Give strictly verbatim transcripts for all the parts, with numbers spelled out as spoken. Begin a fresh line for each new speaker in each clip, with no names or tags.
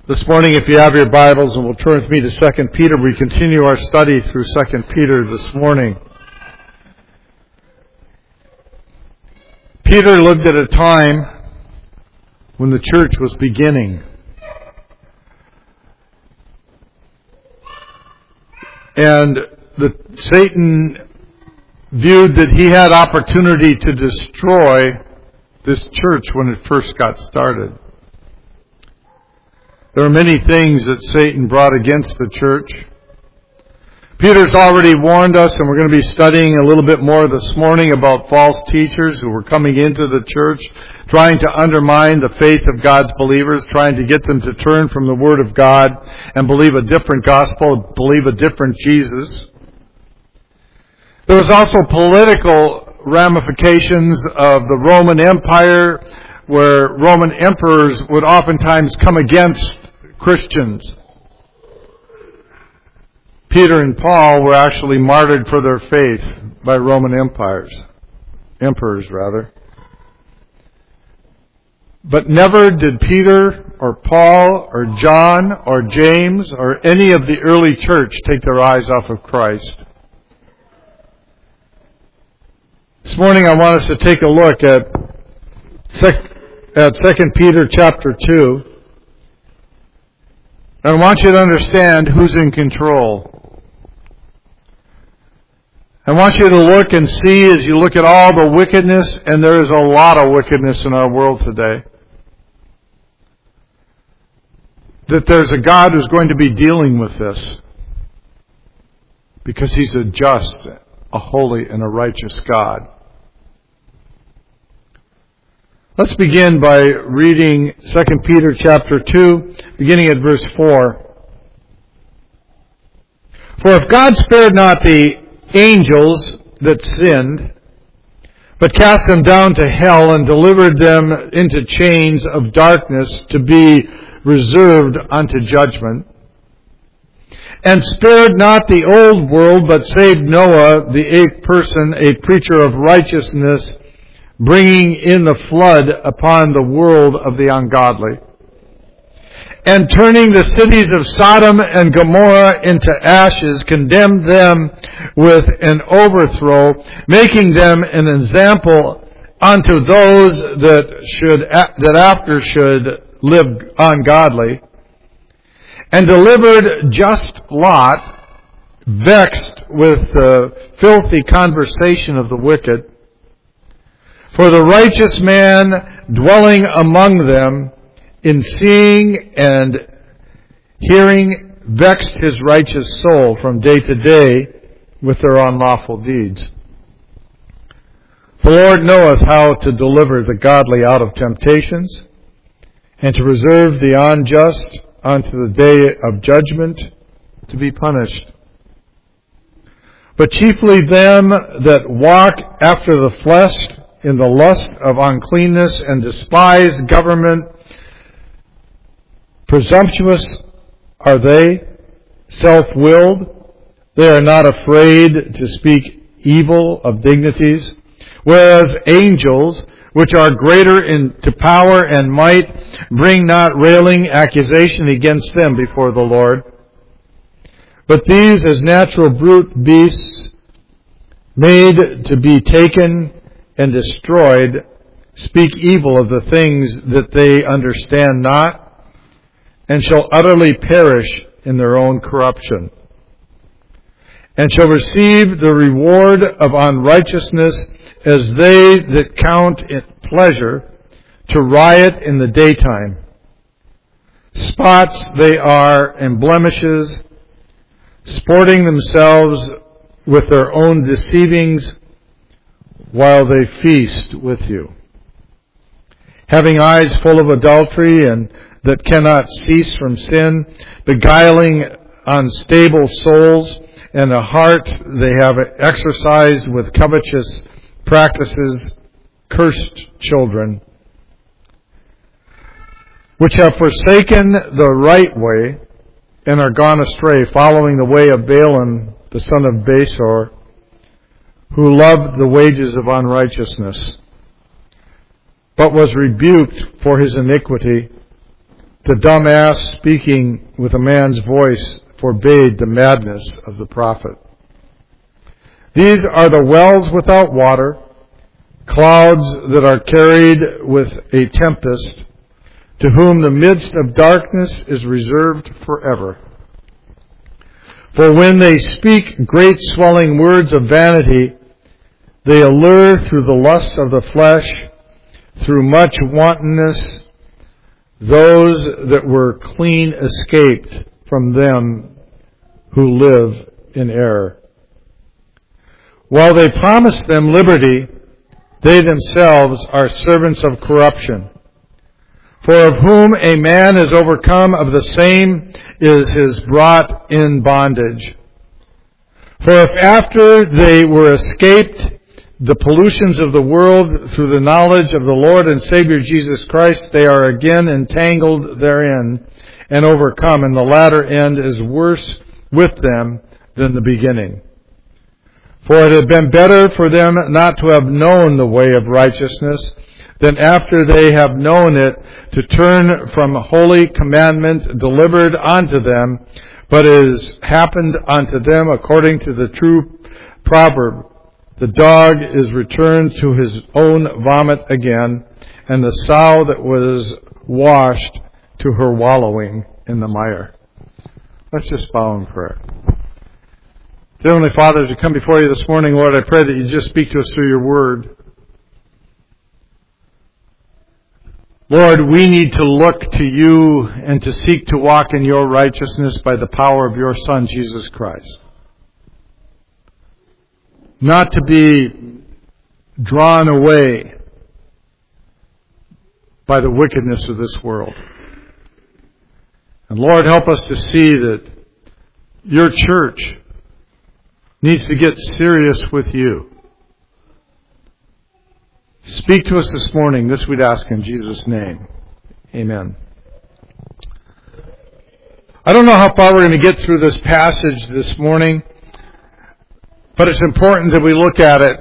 This morning, if you have your Bibles, and will turn with me to Second Peter, we continue our study through Second Peter this morning. Peter lived at a time when the church was beginning. And the, Satan viewed that he had opportunity to destroy this church when it first got started. There are many things that Satan brought against the church. Peter's already warned us, and we're going to be studying a little bit more this morning about false teachers who were coming into the church, trying to undermine the faith of God's believers, trying to get them to turn from the Word of God and believe a different gospel, believe a different Jesus. There was also political ramifications of the Roman Empire, where Roman emperors would oftentimes come against Christians. Peter and Paul were actually martyred for their faith by Roman empires, emperors rather. But never did Peter or Paul or John or James or any of the early church take their eyes off of Christ. This morning I want us to take a look at at Second Peter chapter two. I want you to understand who's in control. I want you to look and see as you look at all the wickedness, and there is a lot of wickedness in our world today, that there's a God who's going to be dealing with this, because He's a just, a holy, and a righteous God. Let's begin by reading Second Peter chapter two, beginning at verse four. For if God spared not the angels that sinned, but cast them down to hell and delivered them into chains of darkness to be reserved unto judgment, and spared not the old world, but saved Noah, the eighth person, a preacher of righteousness, bringing in the flood upon the world of the ungodly, and turning the cities of Sodom and Gomorrah into ashes, condemned them with an overthrow, making them an example unto those that should that after should live ungodly, and delivered just Lot, vexed with the filthy conversation of the wicked. For the righteous man dwelling among them, in seeing and hearing, vexed his righteous soul from day to day with their unlawful deeds. The Lord knoweth how to deliver the godly out of temptations, and to reserve the unjust unto the day of judgment to be punished. But chiefly them that walk after the flesh, in the lust of uncleanness, and despise government. Presumptuous are they, self-willed. They are not afraid to speak evil of dignities. Whereas angels, which are greater in to power and might, bring not railing accusation against them before the Lord. But these, as natural brute beasts, made to be taken and destroyed, speak evil of the things that they understand not, and shall utterly perish in their own corruption, and shall receive the reward of unrighteousness as they that count it pleasure to riot in the daytime. Spots they are and blemishes, sporting themselves with their own deceivings, while they feast with you, having eyes full of adultery and that cannot cease from sin, beguiling unstable souls, and a heart they have exercised with covetous practices, cursed children, which have forsaken the right way and are gone astray, following the way of Balaam, the son of Besor, who loved the wages of unrighteousness, but was rebuked for his iniquity. The dumb ass speaking with a man's voice forbade the madness of the prophet. These are the wells without water, clouds that are carried with a tempest, to whom the midst of darkness is reserved forever. For when they speak great swelling words of vanity, they allure through the lusts of the flesh, through much wantonness, those that were clean escaped from them who live in error. While they promise them liberty, they themselves are servants of corruption. For of whom a man is overcome, of the same is his brought in bondage. For if after they were escaped the pollutions of the world through the knowledge of the Lord and Savior Jesus Christ, they are again entangled therein and overcome, and the latter end is worse with them than the beginning. For it had been better for them not to have known the way of righteousness, than after they have known it to turn from holy commandment delivered unto them, but it has happened unto them according to the true proverb, the dog is returned to his own vomit again, and the sow that was washed to her wallowing in the mire. Let's just bow in prayer. Dear Heavenly Father, as we come before you this morning, Lord, I pray that you just speak to us through your word. Lord, we need to look to you and to seek to walk in your righteousness by the power of your Son, Jesus Christ. Not to be drawn away by the wickedness of this world. And Lord, help us to see that your church needs to get serious with you. Speak to us this morning. This we'd ask in Jesus' name. Amen. I don't know how far we're going to get through this passage this morning, but it's important that we look at it.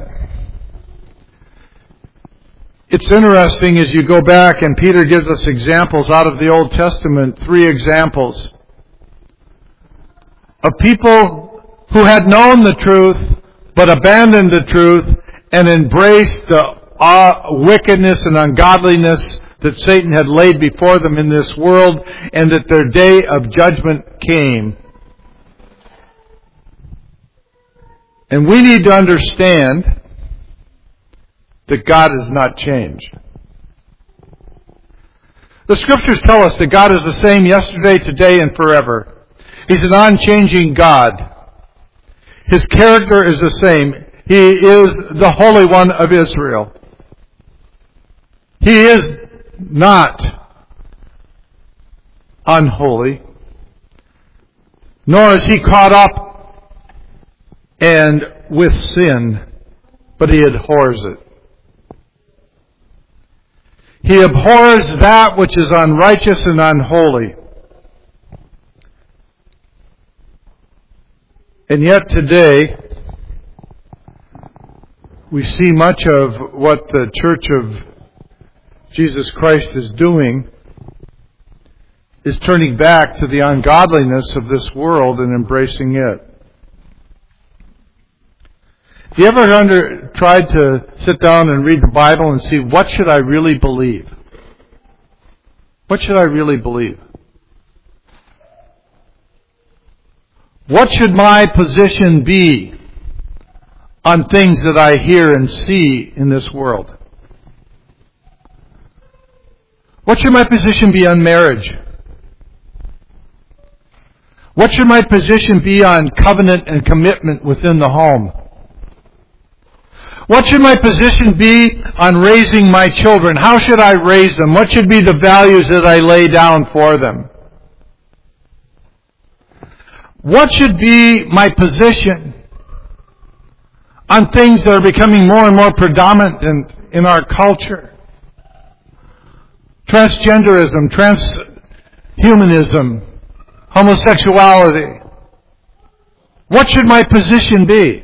It's interesting as you go back, and Peter gives us examples out of the Old Testament, three examples of people who had known the truth, but abandoned the truth and embraced the Uh, wickedness and ungodliness that Satan had laid before them in this world, and that their day of judgment came. And we need to understand that God has not changed. The Scriptures tell us that God is the same yesterday, today, and forever. He's an unchanging God. His character is the same. He is the Holy One of Israel. He is not unholy, nor is he caught up and with sin, but he abhors it. He abhors that which is unrighteous and unholy. And yet today, we see much of what the Church of Jesus Christ is doing is turning back to the ungodliness of this world and embracing it. Have you ever under, tried to sit down and read the Bible and see, what should I really believe? What should I really believe? What should my position be on things that I hear and see in this world? What should my position be on marriage? What should my position be on covenant and commitment within the home? What should my position be on raising my children? How should I raise them? What should be the values that I lay down for them? What should be my position on things that are becoming more and more predominant in, in our culture? Transgenderism, transhumanism, homosexuality. What should my position be?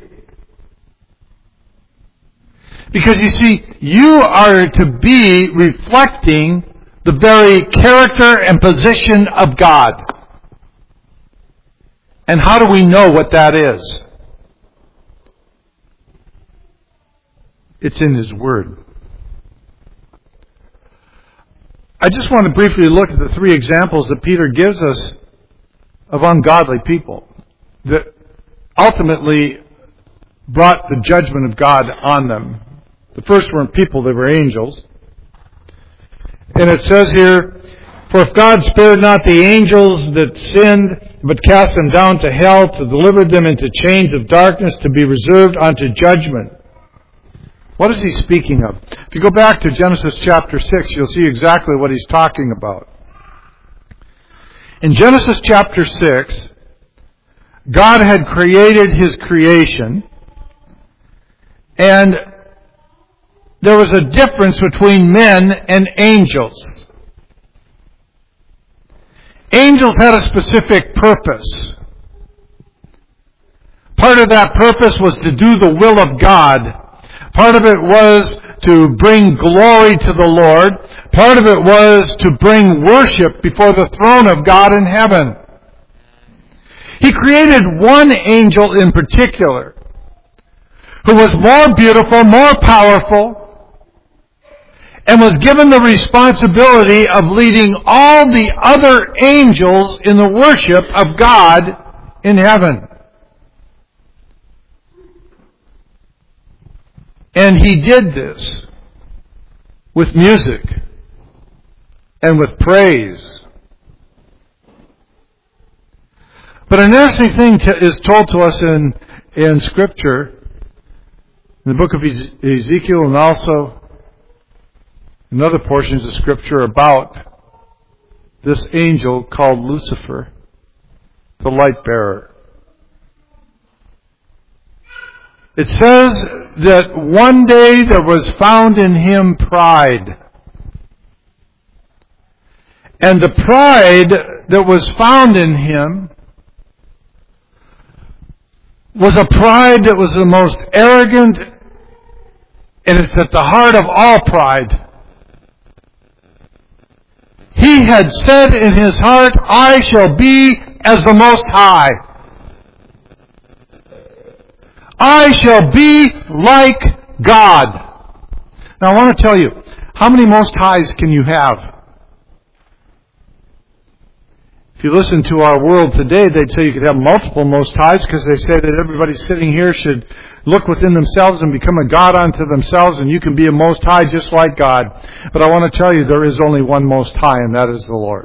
Because you see, you are to be reflecting the very character and position of God. And how do we know what that is? It's in His Word. I just want to briefly look at the three examples that Peter gives us of ungodly people that ultimately brought the judgment of God on them. The first weren't people, they were angels. And it says here, "For if God spared not the angels that sinned, but cast them down to hell, to deliver them into chains of darkness, to be reserved unto judgment." What is he speaking of? If you go back to Genesis chapter six, you'll see exactly what he's talking about. In Genesis chapter six, God had created His creation, and there was a difference between men and angels. Angels had a specific purpose. Part of that purpose was to do the will of God. Part of it was to bring glory to the Lord. Part of it was to bring worship before the throne of God in heaven. He created one angel in particular who was more beautiful, more powerful, and was given the responsibility of leading all the other angels in the worship of God in heaven. And he did this with music and with praise. But an interesting thing to, is told to us in, in Scripture, in the book of Ezekiel, and also in other portions of Scripture, about this angel called Lucifer, the light bearer. It says that one day there was found in him pride. And the pride that was found in him was a pride that was the most arrogant, and it's at the heart of all pride. He had said in his heart, "I shall be as the Most High. I shall be like God." Now I want to tell you, how many Most Highs can you have? If you listen to our world today, they'd say you could have multiple Most Highs, because they say that everybody sitting here should look within themselves and become a God unto themselves, and you can be a Most High just like God. But I want to tell you, there is only one Most High, and that is the Lord.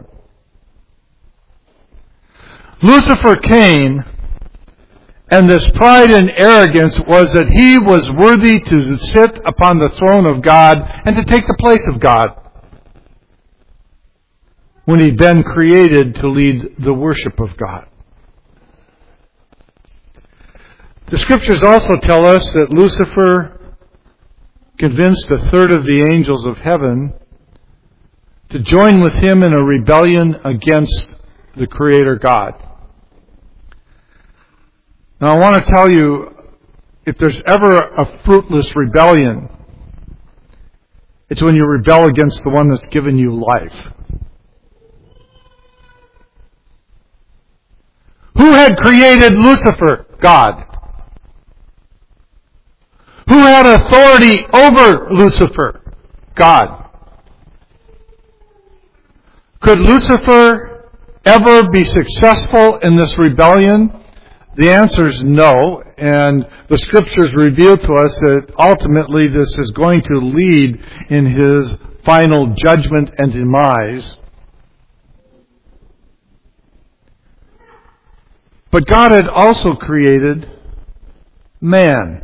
Lucifer came, and this pride and arrogance was that he was worthy to sit upon the throne of God and to take the place of God, when he'd been created to lead the worship of God. The Scriptures also tell us that Lucifer convinced a third of the angels of heaven to join with him in a rebellion against the Creator God. Now I want to tell you, if there's ever a fruitless rebellion, it's when you rebel against the one that's given you life. Who had created Lucifer? God. Who had authority over Lucifer? God. Could Lucifer ever be successful in this rebellion? The answer is no, and the Scriptures reveal to us that ultimately this is going to lead in his final judgment and demise. But God had also created man.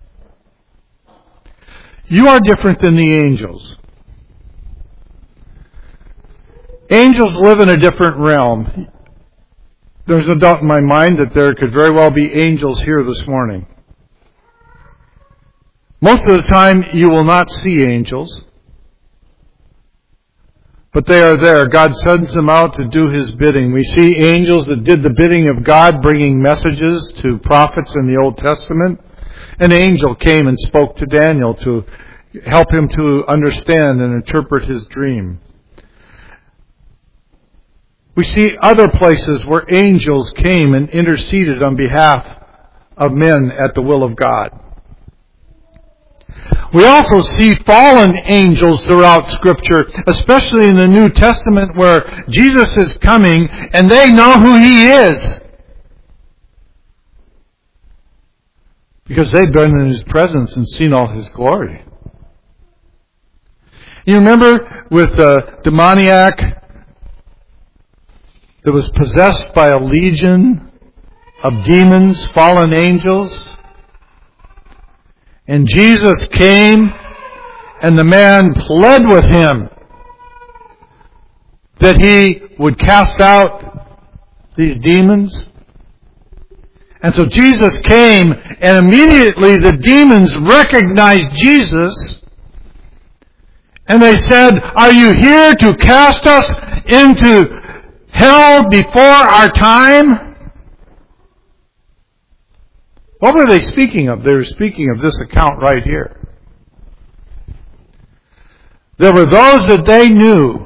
You are different than the angels. Angels live in a different realm. There's no doubt in my mind that there could very well be angels here this morning. Most of the time you will not see angels, but they are there. God sends them out to do His bidding. We see angels that did the bidding of God, bringing messages to prophets in the Old Testament. An angel came and spoke to Daniel to help him to understand and interpret his dream. We see other places where angels came and interceded on behalf of men at the will of God. We also see fallen angels throughout Scripture, especially in the New Testament, where Jesus is coming and they know who He is, because they've been in His presence and seen all His glory. You remember with the demoniac that was possessed by a legion of demons, fallen angels? And Jesus came, and the man pled with Him that He would cast out these demons. And so Jesus came, and immediately the demons recognized Jesus, and they said, "Are you here to cast us into hell before our time?" What were they speaking of? They were speaking of this account right here. There were those that they knew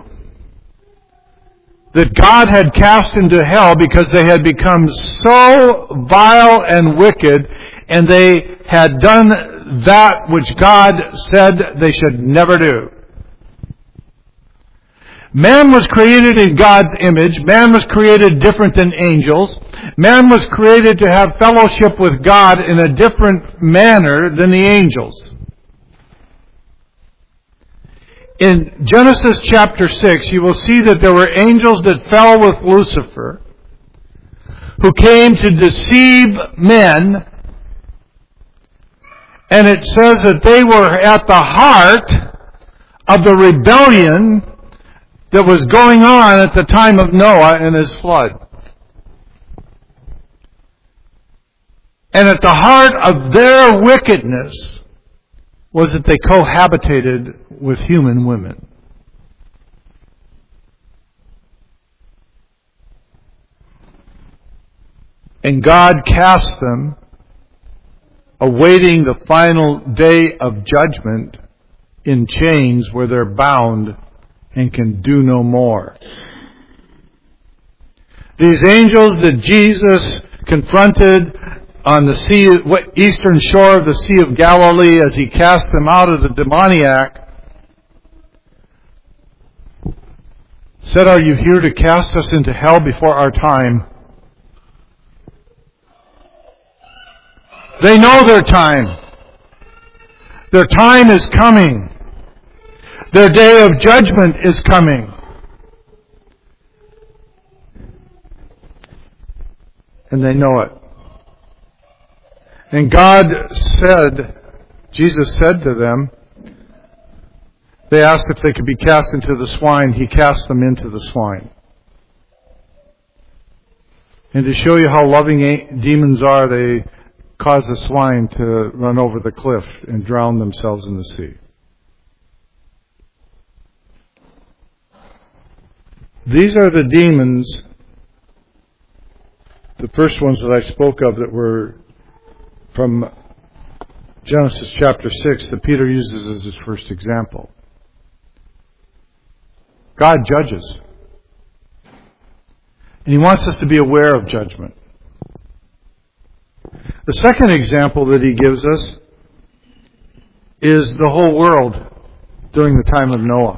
that God had cast into hell because they had become so vile and wicked, and they had done that which God said they should never do. Man was created in God's image. Man was created different than angels. Man was created to have fellowship with God in a different manner than the angels. In Genesis chapter six, you will see that there were angels that fell with Lucifer, who came to deceive men. And it says that they were at the heart of the rebellion that was going on at the time of Noah and his flood. And at the heart of their wickedness was that they cohabitated with human women. And God cast them, awaiting the final day of judgment, in chains where they're bound and can do no more. These angels that Jesus confronted on the sea, eastern shore of the Sea of Galilee as He cast them out of the demoniac, said, "Are you here to cast us into hell before our time?" They know their time. Their time is coming. Their day of judgment is coming. And they know it. And God said, Jesus said to them, they asked if they could be cast into the swine. He cast them into the swine. And to show you how loving demons are, they caused the swine to run over the cliff and drown themselves in the sea. These are the demons, the first ones that I spoke of that were from Genesis chapter six that Peter uses as his first example. God judges. And He wants us to be aware of judgment. The second example that He gives us is the whole world during the time of Noah.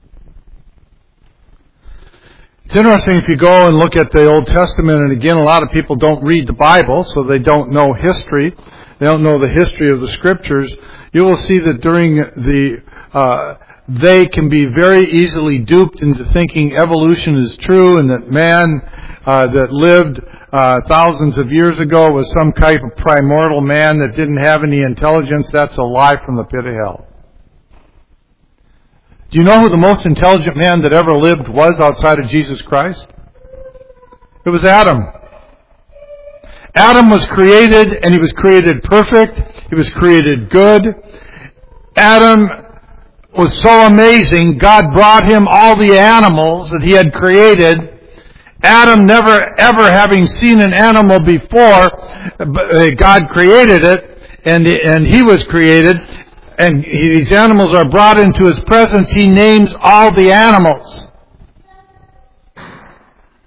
It's interesting if you go and look at the Old Testament, and again, a lot of people don't read the Bible, so they don't know history. They don't know the history of the Scriptures. You will see that during the, uh, they can be very easily duped into thinking evolution is true and that man uh, that lived uh, thousands of years ago was some type of primordial man that didn't have any intelligence. That's a lie from the pit of hell. Do you know who the most intelligent man that ever lived was outside of Jesus Christ? It was Adam. Adam was created, and he was created perfect. He was created good. Adam was so amazing, God brought him all the animals that He had created. Adam, never ever having seen an animal before, God created it, and, and he was created. And these animals are brought into His presence. He names all the animals.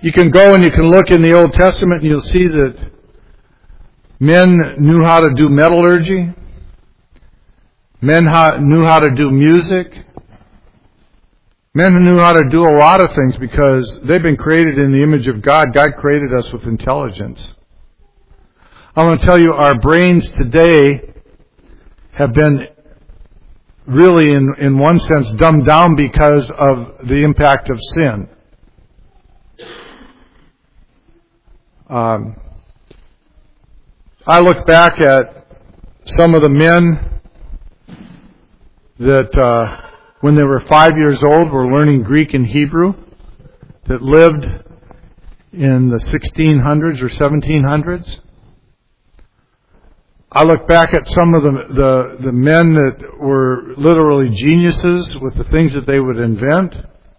You can go and you can look in the Old Testament and you'll see that men knew how to do metallurgy. Men how, knew how to do music. Men knew how to do a lot of things because they've been created in the image of God. God created us with intelligence. I want to tell you, our brains today have been really, in, in one sense, dumbed down because of the impact of sin. Um, I look back at some of the men that, uh, when they were five years old, were learning Greek and Hebrew, that lived in the sixteen hundreds or seventeen hundreds. I look back at some of the, the, the men that were literally geniuses with the things that they would invent.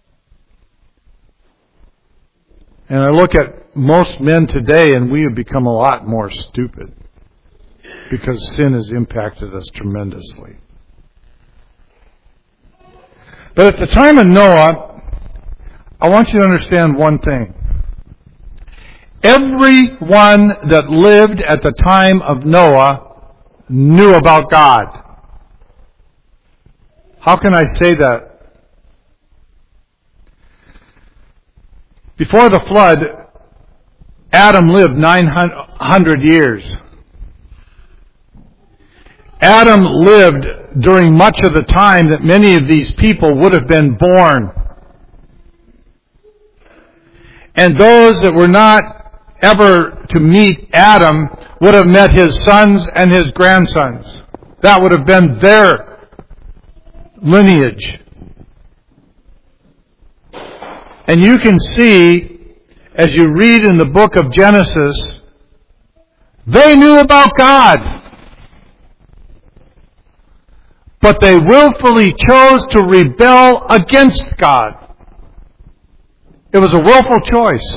And I look at most men today, and we have become a lot more stupid because sin has impacted us tremendously. But at the time of Noah, I want you to understand one thing. Everyone that lived at the time of Noah knew about God. How can I say that? Before the flood, Adam lived nine hundred years. Adam lived during much of the time that many of these people would have been born. And those that were not ever to meet Adam would have met his sons and his grandsons. That would have been their lineage. And you can see, as you read in the book of Genesis, they knew about God. But they willfully chose to rebel against God. It was a willful choice.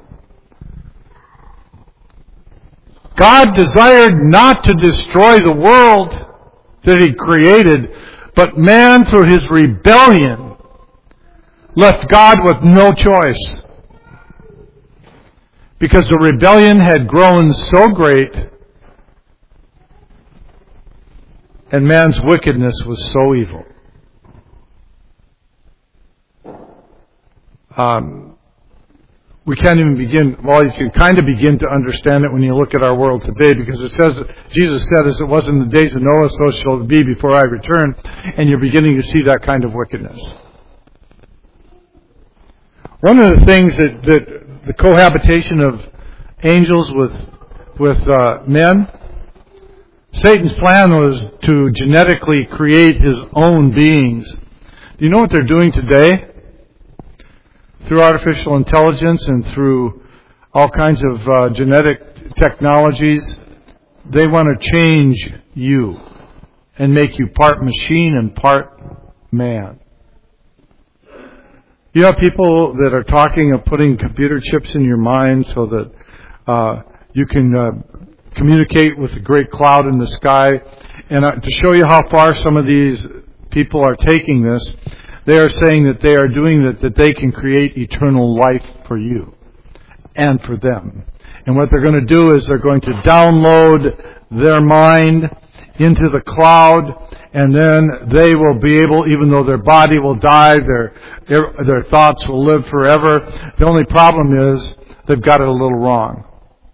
God desired not to destroy the world that He created, but man, through his rebellion, left God with no choice. Because the rebellion had grown so great, and man's wickedness was so evil. Um, we can't even begin, well, you can kind of begin to understand it when you look at our world today, because it says, Jesus said, as it was in the days of Noah, so shall it be before I return, and you're beginning to see that kind of wickedness. One of the things that, that the cohabitation of angels with, with uh, men, Satan's plan was to genetically create his own beings. Do you know what they're doing today? Through artificial intelligence and through all kinds of uh, genetic technologies, they want to change you and make you part machine and part man. You have people that are talking of putting computer chips in your mind so that uh, you can uh, communicate with the great cloud in the sky. And uh, to show you how far some of these people are taking this, they are saying that they are doing that, that they can create eternal life for you and for them. And what they're going to do is they're going to download their mind into the cloud, and then they will be able, even though their body will die, their, their, their thoughts will live forever. The only problem is they've got it a little wrong.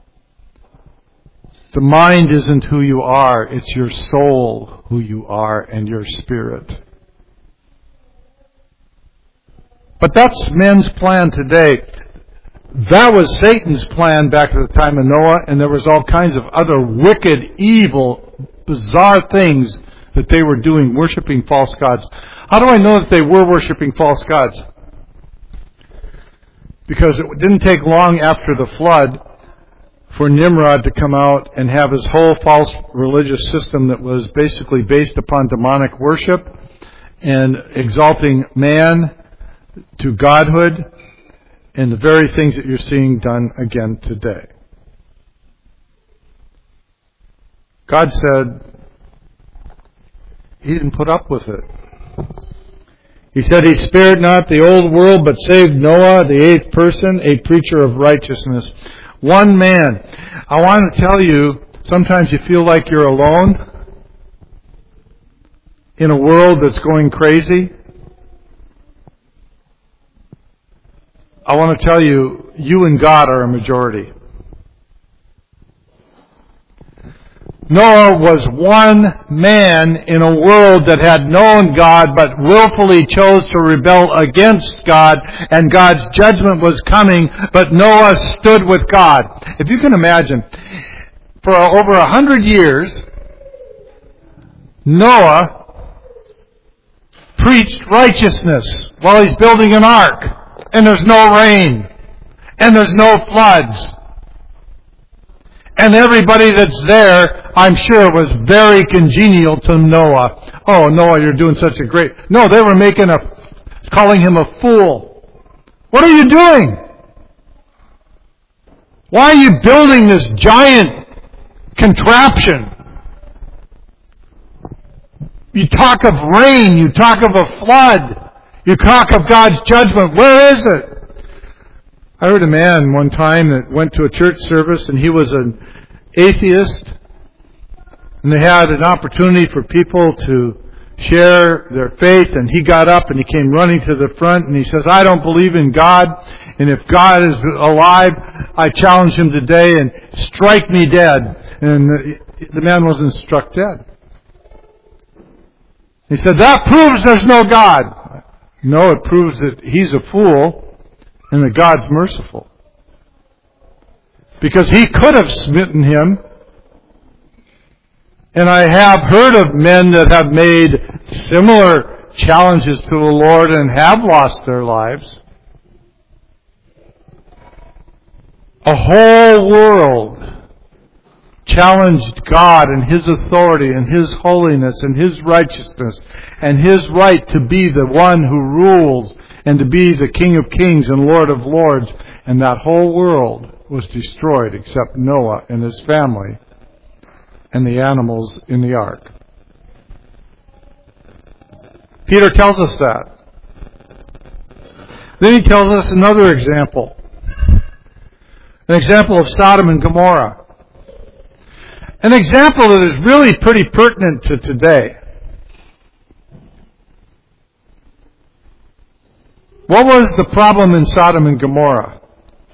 The mind isn't who you are, it's your soul who you are and your spirit. But that's men's plan today. That was Satan's plan back at the time of Noah, and there was all kinds of other wicked, evil, bizarre things that they were doing, worshiping false gods. How do I know that they were worshiping false gods? Because it didn't take long after the flood for Nimrod to come out and have his whole false religious system that was basically based upon demonic worship and exalting man to godhood, and the very things that you're seeing done again today. God said He didn't put up with it. He said he spared not the old world, but saved Noah, the eighth person, a preacher of righteousness. One man. I want to tell you, sometimes you feel like you're alone in a world that's going crazy. I want to tell you, you and God are a majority. Noah was one man in a world that had known God but willfully chose to rebel against God, and God's judgment was coming, but Noah stood with God. If you can imagine, for over a hundred years, Noah preached righteousness while he's building an ark, and there's no rain, and there's no floods. And everybody that's there, I'm sure, was very congenial to Noah. Oh, Noah, you're doing such a great... No, they were making a... calling him a fool. What are you doing? Why are you building this giant contraption? You talk of rain, you talk of a flood, you talk of God's judgment. Where is it? I heard a man one time that went to a church service, and he was an atheist, and they had an opportunity for people to share their faith, and he got up and he came running to the front, and he says, I don't believe in God, and if God is alive, I challenge him today and strike me dead. And the, the man wasn't struck dead. He said, that proves there's no God. No, it proves that he's a fool and that God's merciful. Because he could have smitten him. And I have heard of men that have made similar challenges to the Lord and have lost their lives. A whole world challenged God and His authority and His holiness and His righteousness and His right to be the one who rules and to be the King of Kings and Lord of Lords. And that whole world was destroyed except Noah and his family and the animals in the ark. Peter tells us that. Then he tells us another example. An example of Sodom and Gomorrah. An example that is really pretty pertinent to today. What was the problem in Sodom and Gomorrah?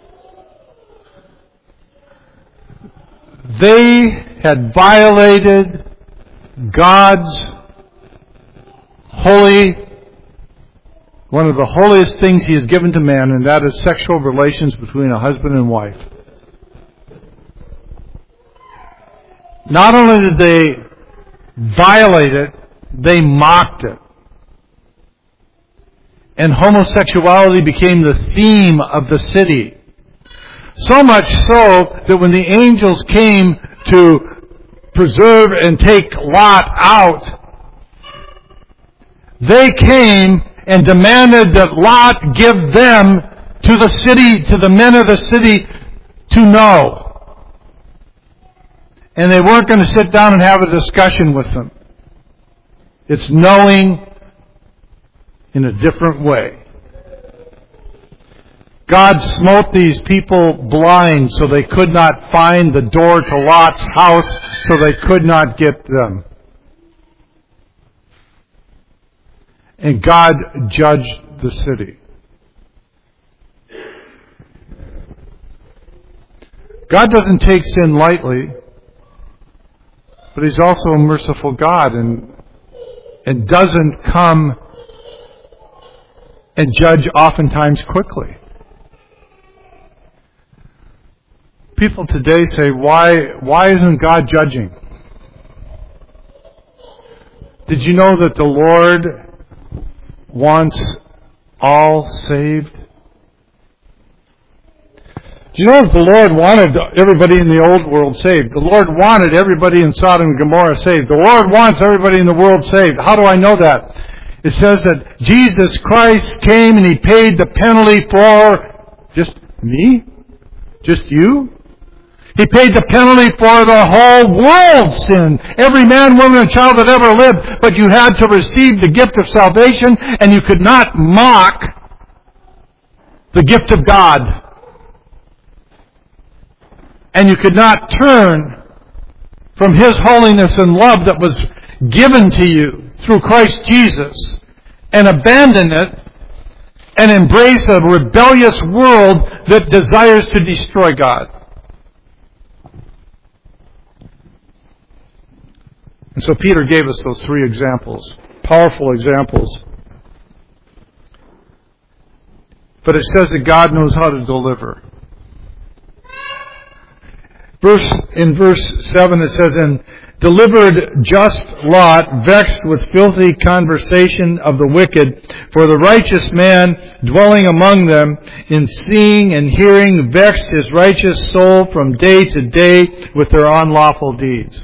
They had violated God's holy, one of the holiest things He has given to man, and that is sexual relations between a husband and wife. Not only did they violate it, they mocked it. And homosexuality became the theme of the city. So much so that when the angels came to preserve and take Lot out, they came and demanded that Lot give them to the city, to the men of the city, to know. And they weren't going to sit down and have a discussion with them. It's knowing in a different way. God smote these people blind so they could not find the door to Lot's house, so they could not get them. And God judged the city. God doesn't take sin lightly, but He's also a merciful God and, and doesn't come and judge oftentimes quickly. People today say, why, why isn't God judging? Did you know that the Lord wants all saved? Do you know that the Lord wanted everybody in the old world saved? The Lord wanted everybody in Sodom and Gomorrah saved. The Lord wants everybody in the world saved. How do I know that? It says that Jesus Christ came and He paid the penalty for just me? Just you? He paid the penalty for the whole world's sin. Every man, woman, and child that ever lived. But you had to receive the gift of salvation, and you could not mock the gift of God. And you could not turn from His holiness and love that was given to you through Christ Jesus and abandon it and embrace a rebellious world that desires to destroy God. And so Peter gave us those three examples, powerful examples. But it says that God knows how to deliver. Verse in verse seven it says, "And delivered just Lot, vexed with filthy conversation of the wicked, for the righteous man dwelling among them, in seeing and hearing, vexed his righteous soul from day to day with their unlawful deeds."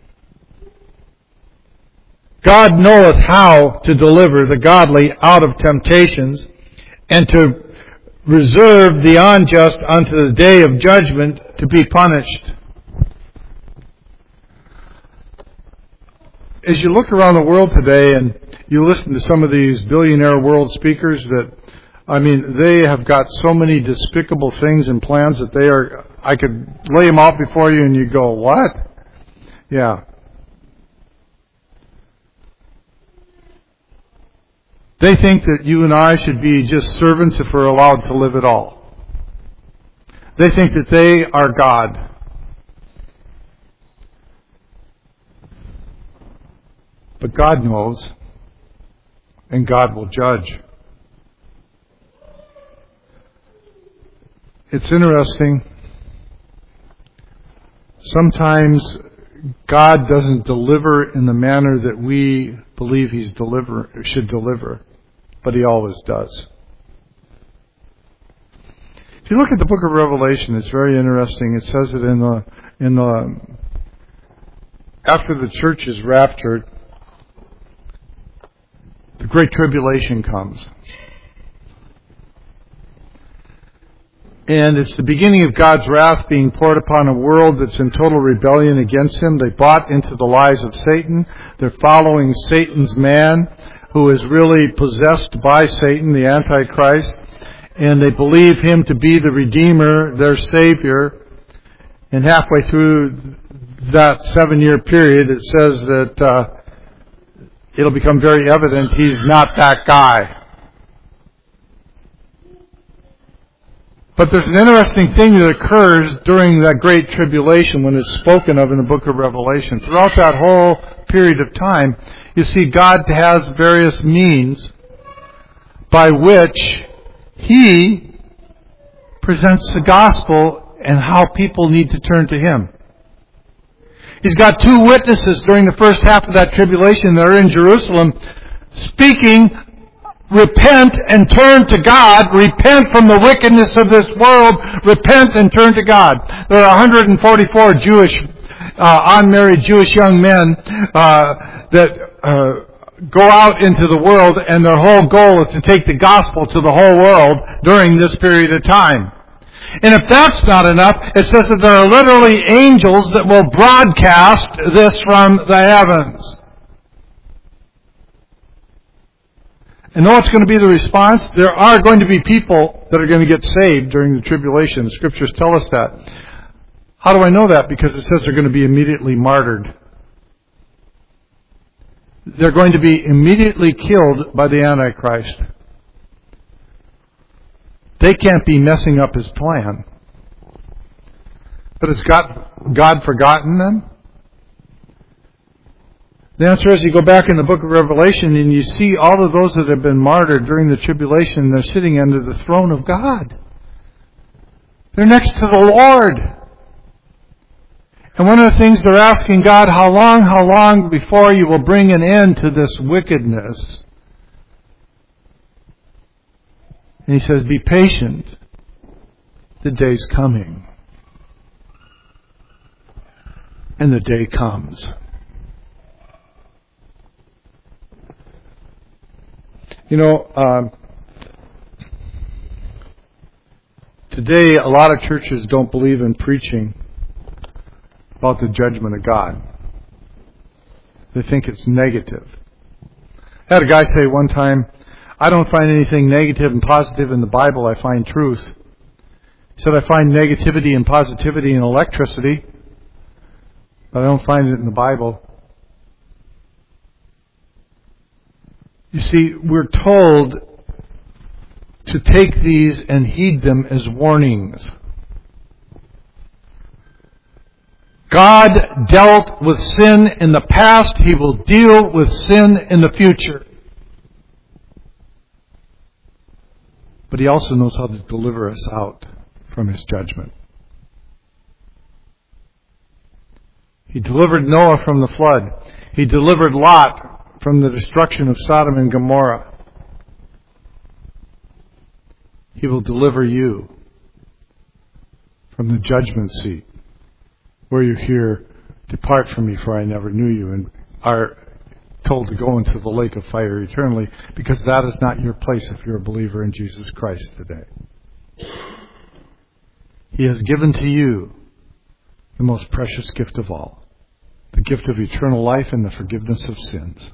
God knoweth how to deliver the godly out of temptations, and to reserve the unjust unto the day of judgment to be punished. As you look around the world today and you listen to some of these billionaire world speakers that, I mean, they have got so many despicable things and plans that they are, I could lay them out before you and you go, what? Yeah. They think that you and I should be just servants if we're allowed to live at all. They think that they are God. But God knows, and God will judge. It's interesting. Sometimes God doesn't deliver in the manner that we believe He's deliver should deliver, but He always does. If you look at the book of Revelation, it's very interesting. It says it in the in the after the church is raptured, the great tribulation comes. And it's the beginning of God's wrath being poured upon a world that's in total rebellion against Him. They bought into the lies of Satan. They're following Satan's man, who is really possessed by Satan, the Antichrist. And they believe him to be the Redeemer, their Savior. And halfway through that seven-year period, it says that uh, it'll become very evident he's not that guy. But there's an interesting thing that occurs during that great tribulation when it's spoken of in the book of Revelation. Throughout that whole period of time, you see God has various means by which He presents the gospel and how people need to turn to Him. He's got two witnesses during the first half of that tribulation that are in Jerusalem speaking, repent and turn to God. Repent from the wickedness of this world. Repent and turn to God. There are one hundred forty-four Jewish, uh, unmarried Jewish young men uh, that uh, go out into the world, and their whole goal is to take the gospel to the whole world during this period of time. And if that's not enough, it says that there are literally angels that will broadcast this from the heavens. And know what's going to be the response? There are going to be people that are going to get saved during the tribulation. The Scriptures tell us that. How do I know that? Because it says they're going to be immediately martyred. They're going to be immediately killed by the Antichrist. They can't be messing up His plan. But has God, God forgotten them? The answer is, you go back in the book of Revelation and you see all of those that have been martyred during the tribulation, they're sitting under the throne of God. They're next to the Lord. And one of the things they're asking God, how long, how long before you will bring an end to this wickedness? And He says, be patient. The day's coming. And the day comes. You know, um, today a lot of churches don't believe in preaching about the judgment of God. They think it's negative. I had a guy say one time, I don't find anything negative and positive in the Bible, I find truth. He said, I find negativity and positivity in electricity, but I don't find it in the Bible. You see, we're told to take these and heed them as warnings. God dealt with sin in the past. He will deal with sin in the future. But He also knows how to deliver us out from His judgment. He delivered Noah from the flood. He delivered Lot from the destruction of Sodom and Gomorrah. He will deliver you from the judgment seat, where you hear, depart from me, for I never knew you, and are told to go into the lake of fire eternally, because that is not your place if you're a believer in Jesus Christ today. He has given to you the most precious gift of all, the gift of eternal life and the forgiveness of sins.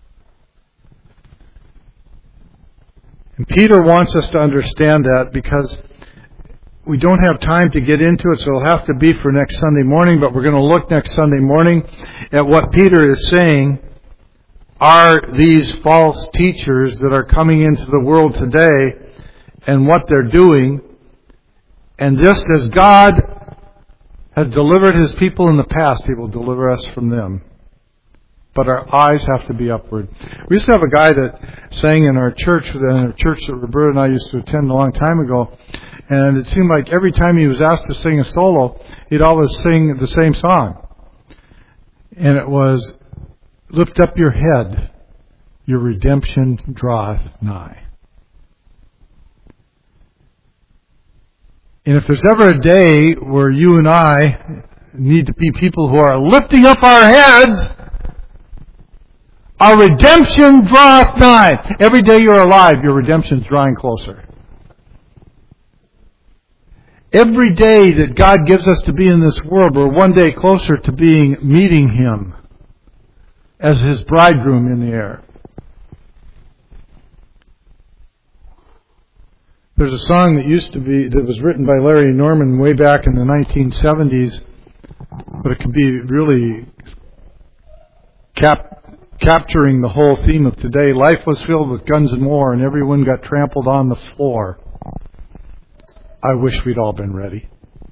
And Peter wants us to understand that, because we don't have time to get into it, so it'll have to be for next Sunday morning, but we're going to look next Sunday morning at what Peter is saying are these false teachers that are coming into the world today and what they're doing. And just as God has delivered His people in the past, He will deliver us from them. But our eyes have to be upward. We used to have a guy that sang in our church, in a church that Roberta and I used to attend a long time ago. And it seemed like every time he was asked to sing a solo, he'd always sing the same song. And it was, lift up your head, your redemption draweth nigh. And if there's ever a day where you and I need to be people who are lifting up our heads, our redemption draweth nigh. Every day you're alive, your redemption's drawing closer. Every day that God gives us to be in this world, we're one day closer to being, meeting Him as His bridegroom in the air. There's a song that used to be, that was written by Larry Norman way back in the nineteen seventies, but it can be really cap, capturing the whole theme of today. Life was filled with guns and war, and everyone got trampled on the floor. I wish we'd all been ready.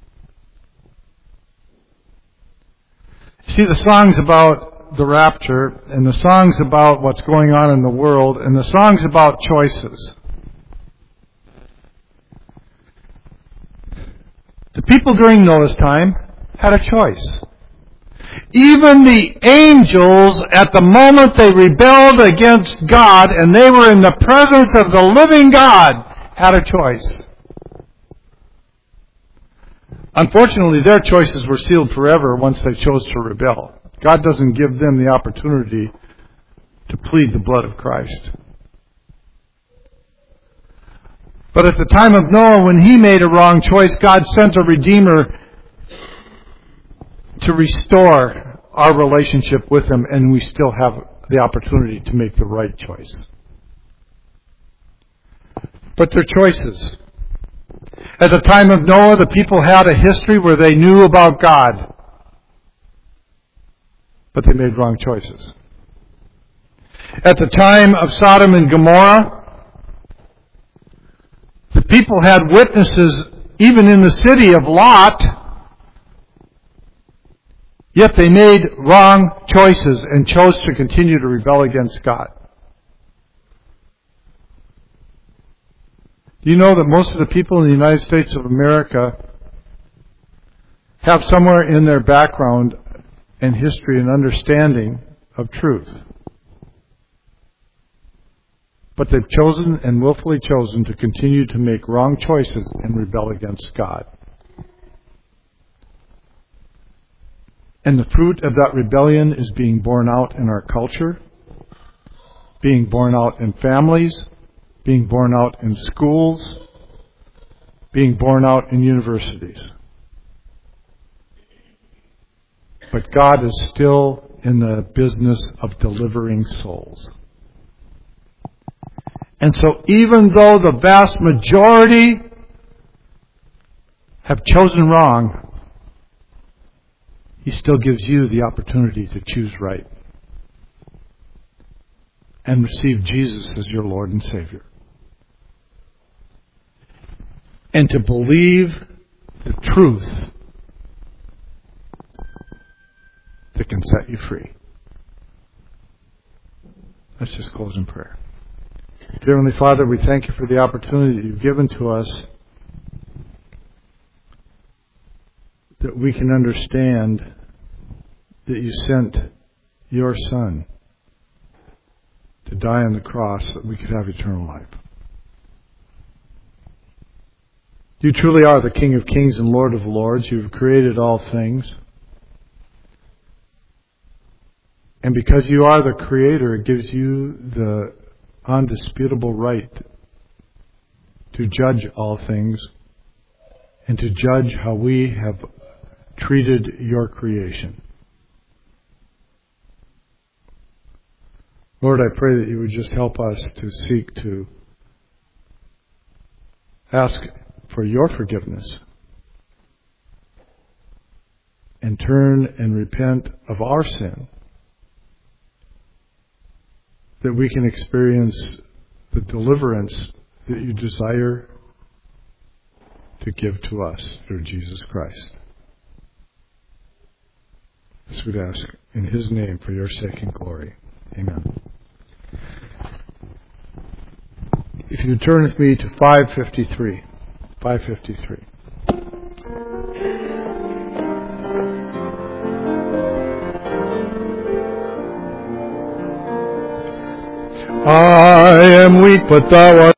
See, the songs about the rapture, and the songs about what's going on in the world, and the songs about choices. The people during Noah's time had a choice. Even the angels, at the moment they rebelled against God, and they were in the presence of the living God, had a choice. Unfortunately, their choices were sealed forever once they chose to rebel. God doesn't give them the opportunity to plead the blood of Christ. But at the time of Noah, when he made a wrong choice, God sent a Redeemer to restore our relationship with Him, and we still have the opportunity to make the right choice. But their choices. At the time of Noah, the people had a history where they knew about God, but they made wrong choices. At the time of Sodom and Gomorrah, the people had witnesses even in the city of Lot, yet they made wrong choices and chose to continue to rebel against God. Do you know that most of the people in the United States of America have somewhere in their background and history and understanding of truth? But they've chosen and willfully chosen to continue to make wrong choices and rebel against God. And the fruit of that rebellion is being borne out in our culture, being borne out in families, being borne out in schools, being borne out in universities. But God is still in the business of delivering souls. And so even though the vast majority have chosen wrong, He still gives you the opportunity to choose right and receive Jesus as your Lord and Savior. And to believe the truth that can set you free. Let's just close in prayer. Dear Heavenly Father, we thank you for the opportunity that you've given to us, that we can understand that you sent your Son to die on the cross so that we could have eternal life. You truly are the King of Kings and Lord of Lords. You've created all things. And because you are the Creator, it gives you the undisputable right to judge all things and to judge how we have treated your creation. Lord, I pray that you would just help us to seek to ask for your forgiveness and turn and repent of our sin, that we can experience the deliverance that you desire to give to us through Jesus Christ. This we ask in His name for your sake and glory. Amen. If you turn with me to five fifty-three. five fifty-three. I am weak, but thou art